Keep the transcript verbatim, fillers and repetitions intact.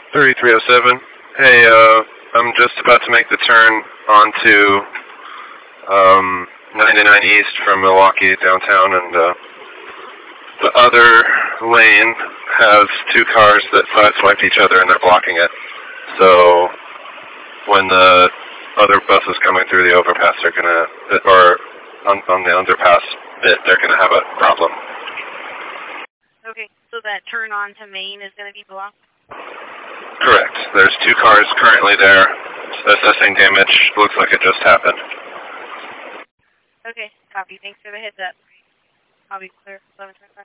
thirty-three oh seven. Hey, uh, I'm just about to make the turn onto um, ninety-nine East from Milwaukee downtown, and uh, the other lane has two cars that sideswiped each other, and they're blocking it. So when the other buses coming through the overpass are gonna, or on, on the underpass bit, they're gonna have a problem. Okay, so that turn on to Main is gonna be blocked? Correct. There's two cars currently there assessing damage. Looks like it just happened. Okay, copy. Thanks for the heads up. I'll be clear. eleven twenty-five.